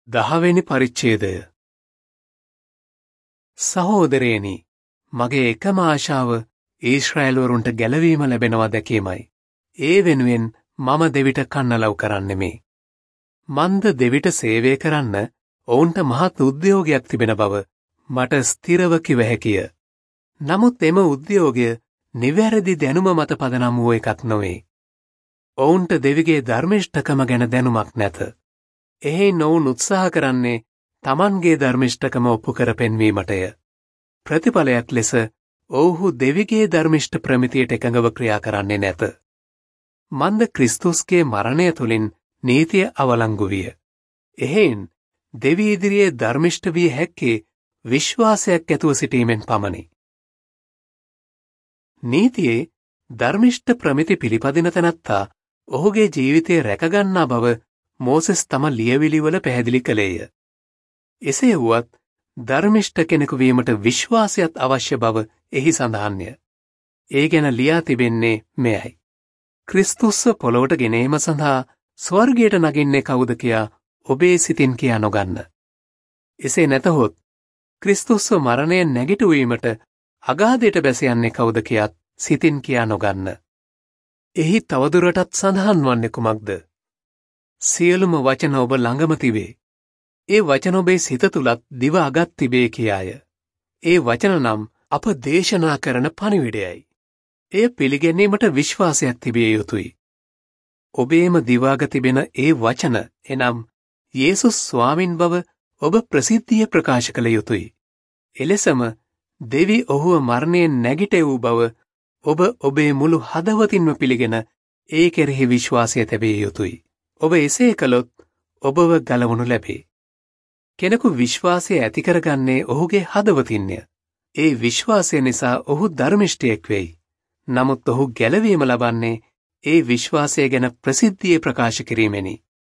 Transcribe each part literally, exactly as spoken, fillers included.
දහවෙනි පරිච්ඡේදය. සහෝදරයනි, මගේ එකම ආශාව ඊශ්‍රායල් වරුන්ට ගැලවීම ලැබෙනවා දැකීමයි. ඒ වෙනුවෙන් මම දෙවිට කන්නලව් කරන්නෙමි. මන්ද දෙවිට සේවය කරන්න ඔවුන්ට මහත් උද්‍යෝගයක් තිබෙන බව මට ස්ථිරව කිව හැකිය. නමුත් එම උද්‍යෝගය නිවැරදි දැනුම මත පදනම් වූ එකක් නොවේ. ඔවුන්ට දෙවිගේ ධර්මිෂ්ඨකම ගැන දැනුමක් නැත. එහෙයින් ඔවුන් උත්සාහ කරන්නේ තමන්ගේ ධර්මිෂ්ඨකම ඔප්පු කර පෙන්වීමටය. ප්‍රතිඵලයක් ලෙස ඔවුහු දෙවිගේ ධර්මිෂ්ඨ ප්‍රමිතියට එකඟව ක්‍රියා කරන්නේ නැත. මන්ද ක්‍රිස්තුස්ගේ මරණය තුළින් නීතිය අවලංගු විය. එහෙයින් දෙවි ඉදිරියේ ධර්මිෂ්ඨ විය හැක්කේ විශ්වාසයක් ඇතුව සිටීමෙන් පමණි. නීතියේ ධර්මිෂ්ඨ ප්‍රමිති පිළිපදින තැනැත්තා ඔහුගේ ජීවිතය රැකගන්නා බව මෝසෙස් තම ලියවිලිවල පැහැදිලි කළේය. එසේ වුවත් ධර්මිෂ්ඨ කෙනෙකු වීමට විශ්වාසයත් අවශ්‍ය බව එහි සඳහන්ය. ඒ ගැන ලියා තිබෙන්නේ මෙයයි. ක්‍රිස්තුස්ව පොළොවට ගෙනීම සඳහා ස්වර්ගයට නගින්නේ කවුද කියා ඔබේ සිතින් කියා නොගන්න. එසේ නැතහොත් ක්‍රිස්තුස්ව මරණයෙන් නැගිටුවීමට අගාධයට බැස යන්නේ කවුද කියාත් සිතින් කියා නොගන්න. එහි තවදුරටත් සඳහන් වන්නේ කුමක්ද? සියලුම වචන ඔබ ළඟම තිබේ. ඒ වචන ඔබේ සිත තුලත් දිව අගත් තිබේ කියාය. ඒ වචන නම් අප දේශනා කරන පණිවිඩයයි. එය පිළිගැනීමට විශ්වාසයක් තිබිය යුතුයි. ඔබේම දිවාග තිබෙන ඒ වචන එනම් යේසුස් ස්වාමින් බව ඔබ ප්‍රසිද්ධිය ප්‍රකාශ කළ යුතුයි. එලෙසම දෙවි ඔහුව මරණයෙන් නැගිටෙවූ බව ඔබ ඔබේ මුළු හදවතින්ම පිළිගෙන ඒ කෙරෙහි විශ්වාසය තැබිය යුතුයි. ඔබ එසේ කළොත් ඔබව ගලවනු ලැබේ. කෙනෙකු විශ්වාසය ඇති කරගන්නේ ඔහුගේ හදවතින්ය. ඒ විශ්වාසය නිසා ඔහු ධර්මිෂ්ඨයෙක් වෙයි. නමුත් ඔහු ගැලවීම ලබන්නේ ඒ විශ්වාසය ගැන ප්‍රසිද්ධියේ ප්‍රකාශ කිරීමෙනි.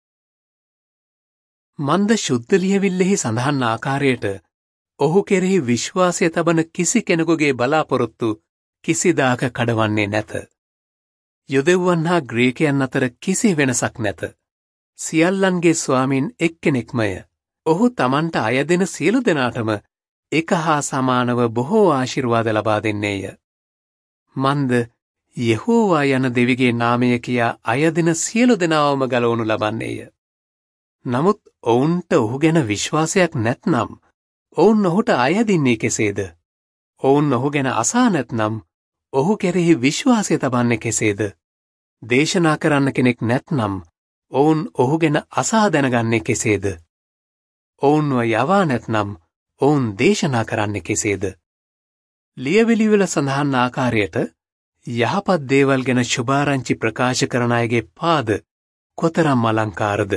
මන්ද ශුද්ධ ලියවිල්ලෙහි සඳහන් ආකාරයට ඔහු කෙරෙහි විශ්වාසය තබන කිසි කෙනෙකුගේ බලාපොරොත්තු කිසිදාක කඩවන්නේ නැත. යුදෙව්වන් හා ග්‍රීකයන් අතර කිසි වෙනසක් නැත. සියල්ලන්ගේ ස්වාමීන් එක්කෙනෙක්මය. ඔහු තමන්ට අයදෙන සියලු දෙනාටම එක හා සමානව බොහෝ ආශිර්වාද ලබා දෙන්නේය. මන්ද යෙහෝවා යන දෙවිගේ නාමය කියා අයදෙන සියලු දෙනාවම ගලවනු ලබන්නේය. නමුත් ඔවුන්ට ඔහු ගැන විශ්වාසයක් නැත්නම් ඔවුන් ඔහුට අයදින්නේ කෙසේද? ඔවුන් ඔහු ගැන අසා නැත්නම් ඔහු කෙරෙහි විශ්වාසය තබන්නේ කෙසේද? දේශනා කරන්න කෙනෙක් නැත්නම් ඔවුන් ඔහු ගැන අසා දැනගන්නේ කෙසේද? ඔවුන්ව යවා නැත්නම් ඔවුන් දේශනා කරන්නේ කෙසේද? ලියවිලිවල සඳහන් ආකාරයට යහපත් දේවල් ගැන සුභාරංචි ප්‍රකාශ කරන අයගේ පාද කොතරම් අලංකාරද?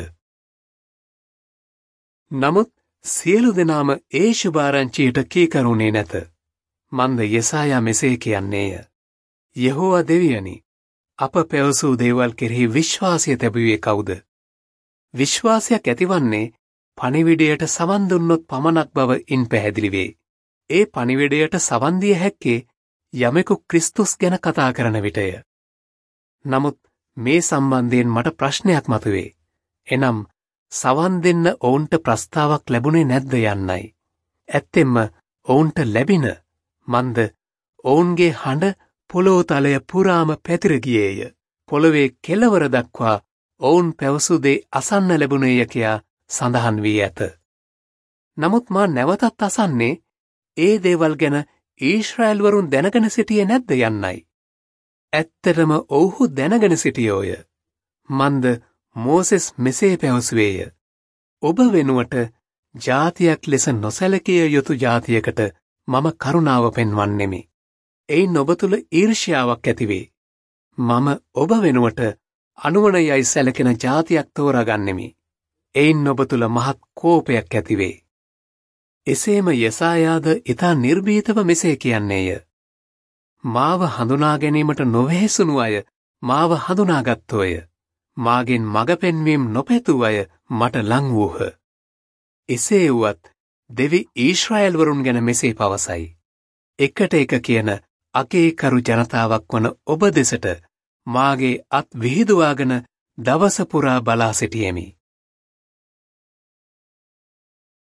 නමුත් සියලු දෙනාම ඒ සුභාරංචියට කීකරුණේ නැත. මන්ද යෙසායා මෙසේ කියන්නේය. යෙහෝවා දෙවියනි, අප පැවසූ දේවල් කෙරෙහි විශ්වාසය තැබුවේ කවුද? විශ්වාසයක් ඇතිවන්නේ පණිවිඩයට සවන් දුන්නොත් පමණක් බව ඉන් පැහැදිලි වේ. ඒ පණිවිඩයට සවන් දිය හැක්කේ යමෙකු ක්‍රිස්තුස් ගැන කතා කරන විටය. නමුත් මේ සම්බන්ධයෙන් මට ප්‍රශ්නයක් මතුවේ. එනම් සවන් දෙන්න ඔවුන්ට ප්‍රස්තාවක් ලැබුණේ නැද්ද යන්නයි. ඇත්තෙන්ම ඔවුන්ට ලැබින මන්ද ඔවුන්ගේ හඬ පොළොව තලය පුරාම පැතිර ගියේය. පොළොවේ කෙළවර දක්වා ඔවුන් පැවසූ දේ අසන්න ලැබුණේය කියා සඳහන් වී ඇත. නමුත් මා නැවතත් අසන්නේ ඒ දේවල් ගැන ඊශ්‍රායල් වරුන් දැනගෙන සිටියේ නැද්ද යන්නයි. ඇත්තටම ඔවුහු දැනගෙන සිටියෝය. මන්ද මෝසෙස් මෙසේ පැවසුවේය. ඔබ වෙනුවට ජාතියක් ලෙස නොසැලකිය යුතු ජාතියකට මම කරුණාව පෙන්වන්නෙමි. එයින් ඔබ තුළ ඊර්ෂ්‍යාවක් ඇතිවේ. මම ඔබ වෙනුවට අනුවණයයි සැලකෙන ජාතියක් තෝරාගන්නෙමි. එයින් ඔබ තුළ මහත් කෝපයක් ඇතිවේ. එසේම යෙසායාද ඉතා නිර්භීතව මෙසේ කියන්නේය. මාව හඳුනා ගැනීමට නොවැහැසුණු අය මාව හඳුනාගත්තෝය. මාගෙන් මඟ පෙන්වීම නොපැතූ අය මට ලං වූහ. එසේ වුවත් දෙවි ඊශ්‍රායල් වරුන් ගැන මෙසේ පවසයි. එකට එක කියන අකේකරු ජනතාවක් වන ඔබ දෙසට මාගේ අත් විහිදුවාගෙන දවස පුරා බලා සිටියෙමි.